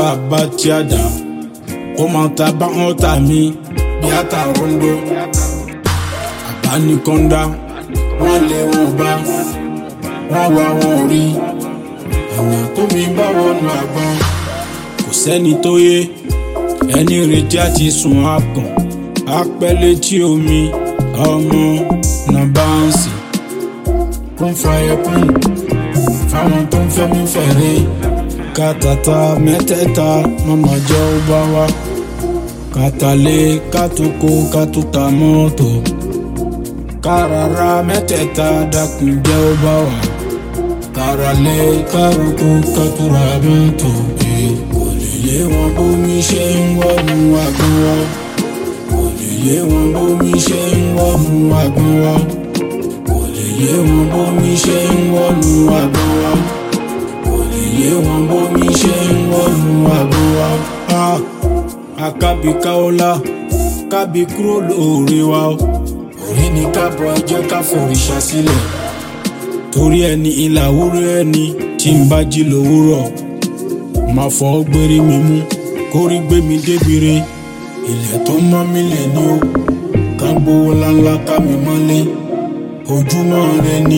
bá tí a dà ó máa ta bá wọn tà mí bí àtàrúndó àbánikọ́ndá wọ́n lé wọn bá wọ́n wá wọn rí ọ̀nà tó mi bá wọnú àgbọn kò sẹ́ni tó yé ẹni retí àti sùn àkàn apẹ́ létí omi ọmọ náà bá ń sìn kún fàyẹ̀kùn fáwọn tó ń fẹ́ mi fẹ̀rẹ̀ kàtàtà mẹ́tẹ̀ẹ̀ta mọ́mọ́ jẹ́ ó bá wá kàtàlé kàtúkò kàtúta mọ́tò kárara mẹ́tẹ̀ẹ̀ta dákun jẹ́ ó bá wá káralé kárùkù kàtúra mọ́tò kò lè yé wọn bómi ṣe ń wọnú àgbọn wa kò lè yé wọn bómi ṣe ń wọnú àgbọn wa kò lè yé wọn bómi ṣe ń wọnú àgbọn wa kò lè yé wọn bómi ṣe ń wọnú àgbọn wa. Akábí káọ́lá kábí kúrò lóore wa orí ni kábọ̀ ẹ jẹ́ ká fòrìṣà sílẹ̀ torí ẹni ìlà òwúrọ̀ ẹni tí ń bá jí lówùrọ̀ máa fọ́ gbérí mi mú kórí gbé mi débire ilẹ̀ tó mọ́ mi lẹ̀ ní o ká gbówó ńláńlá ká mi mọ́lé ojúmọ́ rẹ ni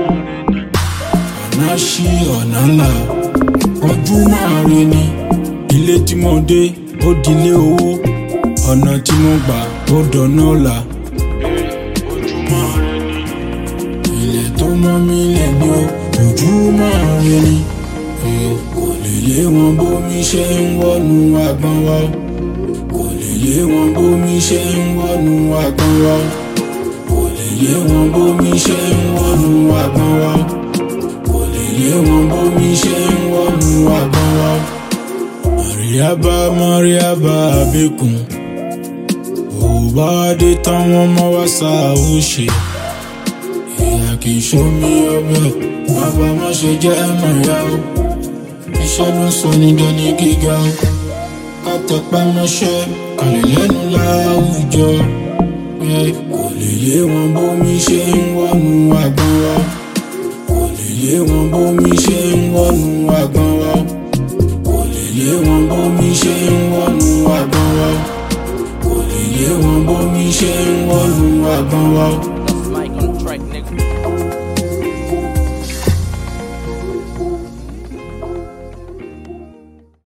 ọ̀nà ṣí ọ̀nà ńlá ojúmọ́ rẹ ni ilé tí mo dé ó dilé owó ọ̀nà tí mo gbà ó dọ̀nà ọ̀la ojúmọ́ rẹ ni ilẹ̀ tó mọ́ mi lẹ̀ ní o ojúmọ́ rẹ ni kò lè yé wọn bómi ṣe ń wọnú àgbọn wa kò lè yé wọn bómi ṣe ń wọnú àgbọn wa kò lè yé wọn bómi ṣe ń wọnú àgbọn wa kò lè yé wọn bómi ṣe ń wọnú àgbọn wa. Mariaba Mariaba abekun òbá dé táwọn ọmọ wa sá ó ṣe ìyá kì í ṣomi ọbẹ̀ bàbá má ṣe jẹ́ mọ̀yá o iṣẹ́ ló sọ ní dání gíga o ká tẹpá mọ́ṣẹ́ kàlẹ́ lẹ́nu láwùjọ kò lè yé wọn bómi ṣe ń wọnú àgbọn wa kò lè yé wọn bómi ṣe ń wọnú àgbọn wa kò lè yé wọn bómi ṣe ń wọnú àgbọn wa kò lè yé wọn bómi ṣe ń wọnú àgbọn wa.